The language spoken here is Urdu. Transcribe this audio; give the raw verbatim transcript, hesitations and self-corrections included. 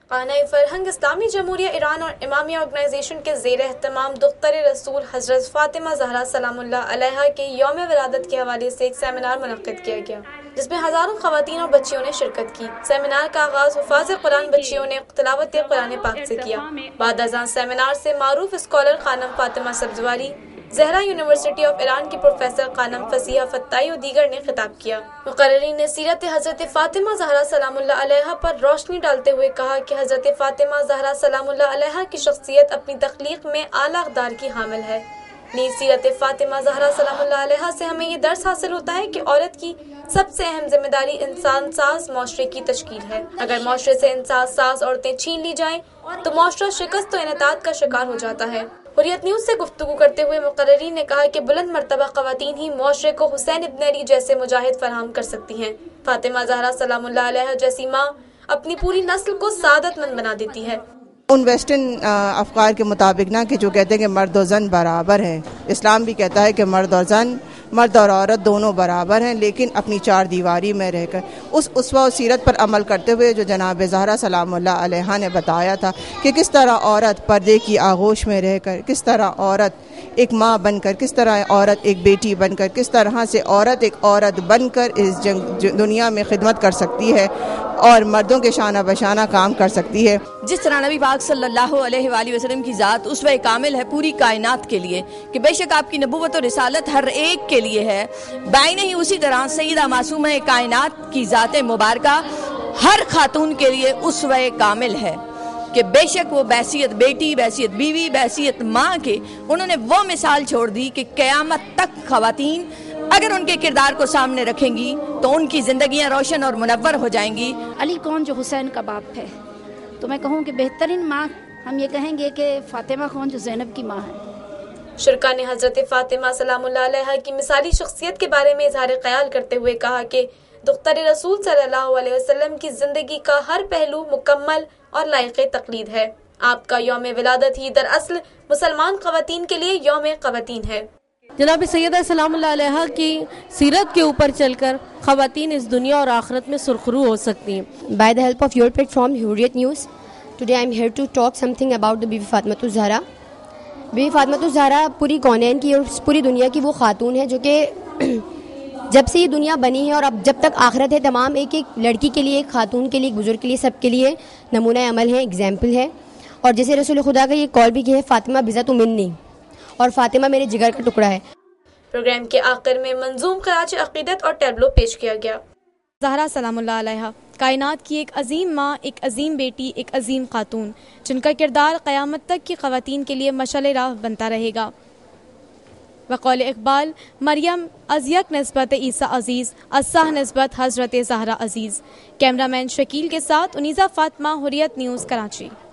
خانہ فرہنگ اسلامی جمہوریہ ایران اور امامیہ آرگنائزیشن کے زیر اہتمام دختر رسول حضرت فاطمہ زہرا سلام اللہ علیہا کے یوم ولادت کے حوالے سے ایک سیمینار منعقد کیا گیا، جس میں ہزاروں خواتین اور بچیوں نے شرکت کی۔ سیمینار کا آغاز حفاظ قرآن بچیوں نے تلاوت قرآن پاک سے کیا۔ بعد ازاں سیمینار سے معروف اسکالر خانم Fatima Sabzwari, Zahra university of Iran کی پروفیسر خانم فصیحہ فتائی اور دیگر نے خطاب کیا۔ مقررین نے سیرت حضرت فاطمہ زہرا سلام اللہ علیہا پر روشنی ڈالتے ہوئے کہا کہ حضرت فاطمہ زہرا سلام اللہ علیہا کی شخصیت اپنی تخلیق میں اعلیٰ اقدار کی حامل ہے۔ نیز سیرت فاطمہ زہرا سلام اللہ علیہا سے ہمیں یہ درس حاصل ہوتا ہے کہ عورت کی سب سے اہم ذمہ داری انسان ساز معاشرے کی تشکیل ہے۔ اگر معاشرے سے انسان ساز عورتیں چھین لی جائیں تو معاشرہ شکست و انحطاط کا شکار ہو جاتا ہے۔ حریت نیوز سے گفتگو کرتے ہوئے مقررین نے کہا کہ بلند مرتبہ خواتین ہی معاشرے کو حسین ابن علی جیسے مجاہد فراہم کر سکتی ہیں۔ فاطمہ زہرا سلام اللہ علیہا جیسی ماں اپنی پوری نسل کو سعادت مند بنا دیتی ہے۔ ان ویسٹرن افکار کے مطابق نہ کہ جو کہتے ہیں کہ مرد و زن برابر ہیں، اسلام بھی کہتا ہے کہ مرد اور زن، مرد اور عورت دونوں برابر ہیں، لیکن اپنی چار دیواری میں رہ کر اس اسوہ و سیرت پر عمل کرتے ہوئے جو جناب زہرا سلام اللہ علیہا نے بتایا تھا کہ کس طرح عورت پردے کی آغوش میں رہ کر، کس طرح عورت ایک ماں بن کر، کس طرح عورت ایک بیٹی بن کر، کس طرح سے عورت ایک عورت بن کر اس جنگ دنیا میں خدمت کر سکتی ہے اور مردوں کے شانہ بشانہ کام کر سکتی ہے۔ جس طرح نبی پاک صلی اللہ علیہ وآلہ وسلم کی ذات اسوہ کامل ہے پوری کائنات کے لیے، کہ بے شک آپ کی نبوت اور رسالت ہر ایک کے لیے ہے، بعین ہی اسی طرح سیدہ معصومہ کائنات کی ذات مبارکہ ہر خاتون کے لیے اسوہ کامل ہے، کہ بے شک وہ بحیثیت بیٹی، بحیثیت بیوی، بحیثیت ماں کے انہوں نے وہ مثال چھوڑ دی کہ قیامت تک خواتین اگر ان کے کردار کو سامنے رکھیں گی تو ان کی زندگیاں روشن اور منور ہو جائیں گی۔ علی کون جو حسین کا باپ ہے، تو میں کہوں کہ بہترین ماں ہم یہ کہیں گے کہ فاطمہ خون جو زینب کی ماں ہے۔ شرکا نے حضرت فاطمہ سلام اللہ علیہا کی مثالی شخصیت کے بارے میں اظہار خیال کرتے ہوئے کہا کہ دختر رسول صلی اللہ علیہ وسلم کی زندگی کا ہر پہلو مکمل اور لائق تقلید ہے۔ آپ کا یوم ولادت ہی دراصل مسلمان خواتین کے لیے یوم خواتین ہے۔ جناب سیدہ سلام اللہ علیہا کی سیرت کے اوپر چل کر خواتین اس دنیا اور آخرت میں سرخرو ہو سکتی ہیں۔ By the help of your platform, Hurriyat News, today I am here to talk something about the Bibi Fatimatu Zahra. Bibi Fatimatu Zahra پوری کونین کی اور پوری دنیا کی وہ خاتون ہے جو کہ جب سے یہ دنیا بنی ہے اور اب جب تک آخرت ہے، تمام ایک ایک لڑکی کے لیے، ایک خاتون کے لیے، ایک بزرگ کے لیے، سب کے لیے نمونہ عمل ہے، اگزامپل ہے۔ اور جیسے رسول خدا کا یہ کال بھی کیا ہے، فاطمہ بذات منی، اور فاطمہ میرے جگر کا ٹکڑا ہے۔ پروگرام کے آخر میں منظوم خراج عقیدت اور ٹیبلو پیش کیا گیا۔ زہرا سلام اللہ علیہا کائنات کی ایک عظیم ماں، ایک عظیم بیٹی، ایک عظیم خاتون، جن کا کردار قیامت تک کی خواتین کے لیے مشعل راہ بنتا رہے گا۔ وقول اقبال، مریم از یک نسبت عیسیٰ عزیز، از سہ نسبت حضرت زہرا عزیز۔ کیمرہ مین شکیل کے ساتھ انیزہ فاطمہ، حریت نیوز، کراچی۔